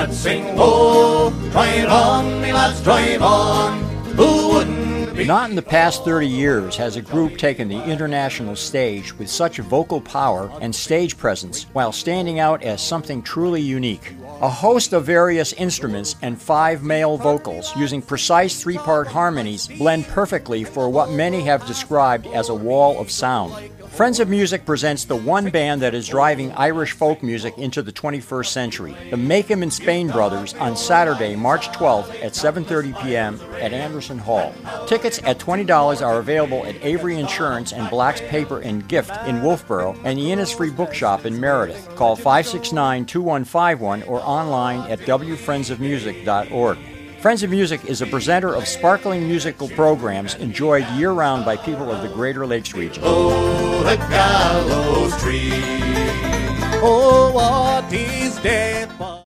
Let's sing, oh, drive on, me lads, drive on. Who wouldn't be? Not in the past 30 years has a group taken the international stage with such vocal power and stage presence while standing out as something truly unique. A host of various instruments and 5 male vocals using precise 3-part harmonies blend perfectly for what many have described as a wall of sound. Friends of Music presents the one band that is driving Irish folk music into the 21st century, the Makem and Spain Brothers, on Saturday, March 12th at 7:30 p.m. at Anderson Hall. Tickets at $20 are available at Avery Insurance and Black's Paper and Gift in Wolfboro and the Innisfree Bookshop in Meredith. Call 569-2151 or online at wfriendsofmusic.org. Friends of Music is a presenter of sparkling musical programs enjoyed year-round by people of the Greater Lakes region. Oh, the gallows tree. Oh, what is death?